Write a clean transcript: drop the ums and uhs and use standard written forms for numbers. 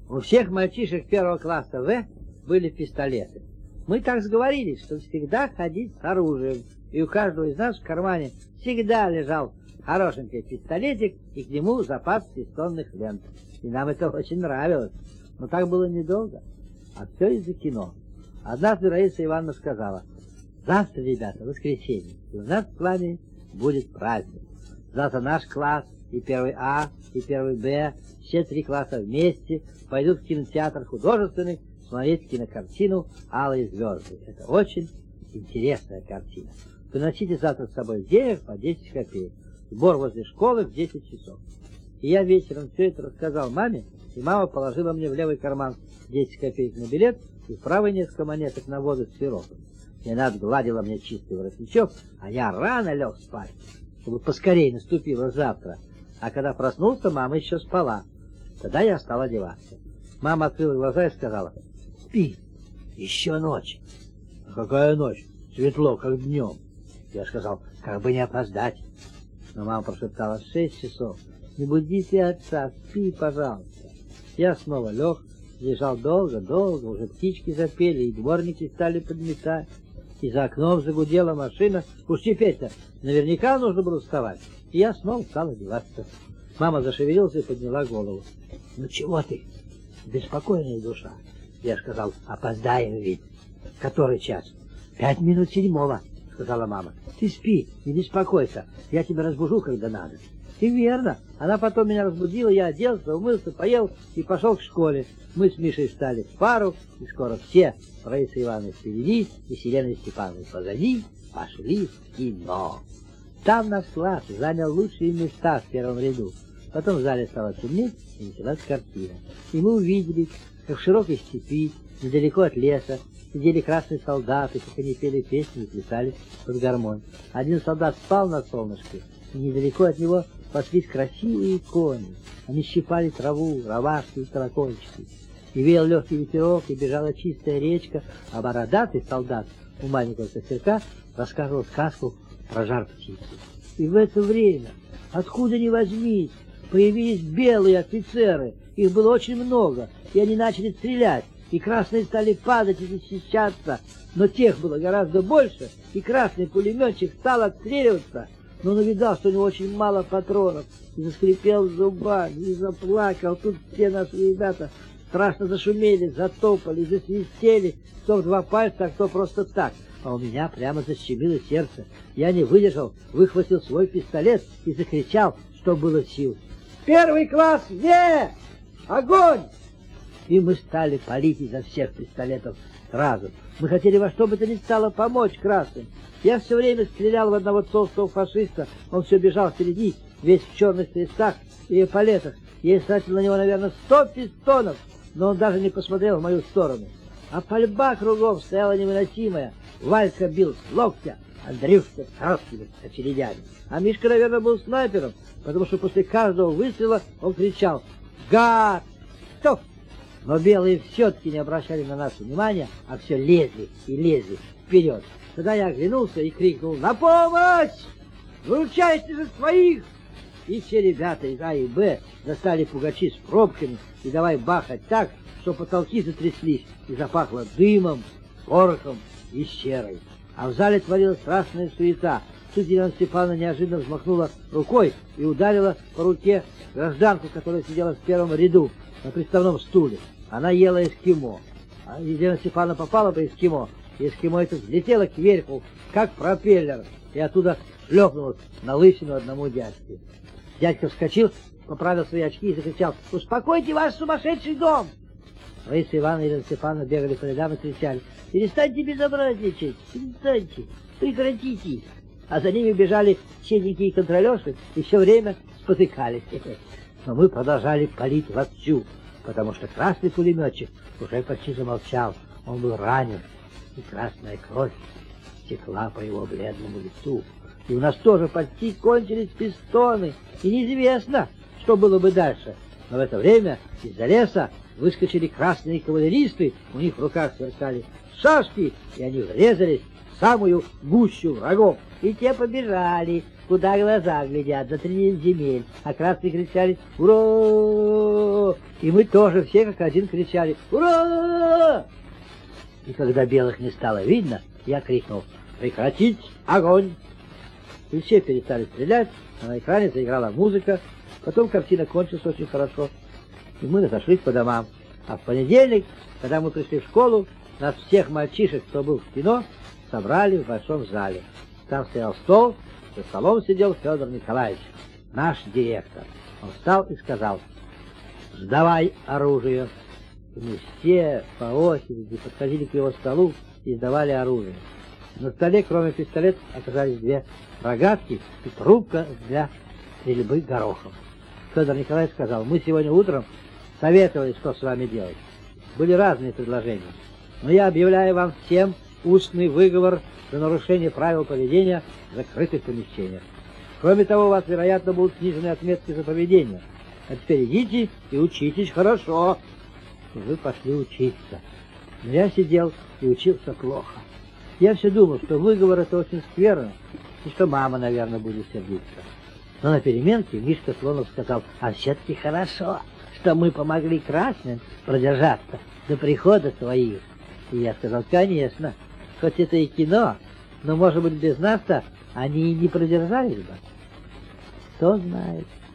У всех мальчишек первого класса В были пистолеты. Мы так сговорились, что всегда ходить с оружием, и у каждого из нас в кармане всегда лежал хорошенький пистолетик и к нему запас пистонных лент. И нам это очень нравилось. Но так было недолго, а все из-за кино. Однажды Раиса Ивановна сказала: завтра, ребята, воскресенье, и у нас с вами будет праздник. Завтра наш класс, и первый А, и первый Б, все 3 класса вместе пойдут в кинотеатр художественный смотреть кинокартину «Алые звезды». Это очень интересная картина. Приносите завтра с собой денег по 10 копеек. Сбор возле школы в 10 часов. И я вечером все это рассказал маме, и мама положила мне в левый карман 10 копеек на билет и в правый несколько монеток на воду с сиропом. И она отгладила мне чистый воротничок, а я рано лег спать, чтобы поскорее наступило завтра. А когда проснулся, мама еще спала. Тогда я стал одеваться. Мама открыла глаза и сказала: спи, еще ночь. А какая ночь? Светло, как днем. Я сказал: как бы не опоздать. Но мама прошептала: 6 часов. Не будите отца, спи, пожалуйста. Я снова лег, лежал долго-долго, уже птички запели, и дворники стали подметать. И за окном загудела машина. Уж теперь-то наверняка нужно было вставать. И я снова стал одеваться. Мама зашевелилась и подняла голову. Ну чего ты? Беспокойная душа. Я сказал: опоздаем ведь. Который час? 5 минут 7, сказала мама. Ты спи, не беспокойся, я тебя разбужу, когда надо. И верно. Она потом меня разбудила, я оделся, умылся, поел и пошел к школе. Мы с Мишей встали в пару, и скоро все, Раиса Ивановна впереди и Селена Степановна позади, пошли в кино. Там наш класс занял лучшие места в первом ряду. Потом в зале стало темнеть, и началась картина. И мы увидели, как в широкой степи, недалеко от леса, сидели красные солдаты, как они пели песни и плясали под гармонь. Один солдат спал на солнышке, и недалеко от него паслись красивые кони. Они щипали траву, ромашки и колокольчики. И веял легкий ветерок, и бежала чистая речка, а бородатый солдат у маленького костерка рассказывал сказку про жар птицы. И в это время, откуда ни возьмись, появились белые офицеры. Их было очень много, и они начали стрелять. И красные стали падать и защищаться, но тех было гораздо больше, и красный пулеметчик стал отстреливаться, но он увидал, что у него очень мало патронов, и заскрипел зубами, и заплакал. Тут все наши ребята страшно зашумели, затопали, засвистели, кто в 2 пальца, а кто просто так. А у меня прямо защемило сердце. Я не выдержал, выхватил свой пистолет и закричал, что было сил: «Первый класс, не! Огонь!» И мы стали палить изо всех пистолетов сразу. Мы хотели во что бы то ни стало помочь красным. Я все время стрелял в одного толстого фашиста, он все бежал впереди, весь в черных крестах и эполетах. Я истратил на него, наверное, 100 пистонов, но он даже не посмотрел в мою сторону. А пальба кругом стояла невыносимая. Валька бил с локтя, Андрюшка короткими очередями. А Мишка, наверное, был снайпером, потому что после каждого выстрела он кричал: «Гад! Стоп!» Но белые все-таки не обращали на нас внимания, а все лезли и лезли вперед. Тогда я оглянулся и крикнул: «На помощь! Выручайте же своих!» И все ребята из А и Б достали пугачи с пробками и давай бахать так, что потолки затряслись и запахло дымом, порохом и серой. А в зале творилась страшная суета. Тут Елена Степановна неожиданно взмахнула рукой и ударила по руке гражданку, которая сидела в первом ряду на приставном стуле. Она ела эскимо. А Елена Степановна попала по эскимо, и эскимо это взлетело кверху, как пропеллер, и оттуда шлепнулось на лысину одному дядьке. Дядька вскочил, поправил свои очки и закричал: «Успокойте ваш сумасшедший дом!» Раиса Ивановна и Елена Степановна бегали по рядам и кричали: «Перестаньте безобразничать! Перестаньте! Прекратите!» А за ними бежали седенькие контролерши и все время спотыкались. Но мы продолжали палить вовсю, потому что красный пулеметчик уже почти замолчал. Он был ранен, и красная кровь текла по его бледному лицу. И у нас тоже почти кончились пистоны, и неизвестно, что было бы дальше. Но в это время из-за леса выскочили красные кавалеристы, у них в руках сверкали шашки, и они врезались в самую гущу врагов. И те побежали, куда глаза глядят, за 3 земель. А красные кричали «Ура!» И мы тоже все как один кричали «Ура!» И когда белых не стало видно, я крикнул «Прекратить огонь!» И все перестали стрелять, а на экране заиграла музыка. Потом картина кончилась очень хорошо, и мы разошлись по домам. А в понедельник, когда мы пришли в школу, нас всех мальчишек, кто был в кино, собрали в большом зале. Там стоял стол, за столом сидел Федор Николаевич, наш директор. Он встал и сказал: «Сдавай оружие». И мы все по очереди подходили к его столу и сдавали оружие. На столе, кроме пистолетов, оказались 2 рогатки и трубка для стрельбы горохом. Федор Николаевич сказал: «Мы сегодня утром советовали, что с вами делать. Были разные предложения, но я объявляю вам всем устный выговор за нарушение правил поведения в закрытых помещениях. Кроме того, у вас, вероятно, будут снижены отметки за поведение. А теперь идите и учитесь хорошо». И вы пошли учиться. Но я сидел и учился плохо. Я все думал, что выговор — это очень скверно, и что мама, наверное, будет сердиться. Но на переменке Мишка Слонов сказал: «А все-таки хорошо, что мы помогли красным продержаться до прихода своих». И я сказал: «Конечно, хоть это и кино, но, может быть, без нас-то они и не продержались бы. Кто знает».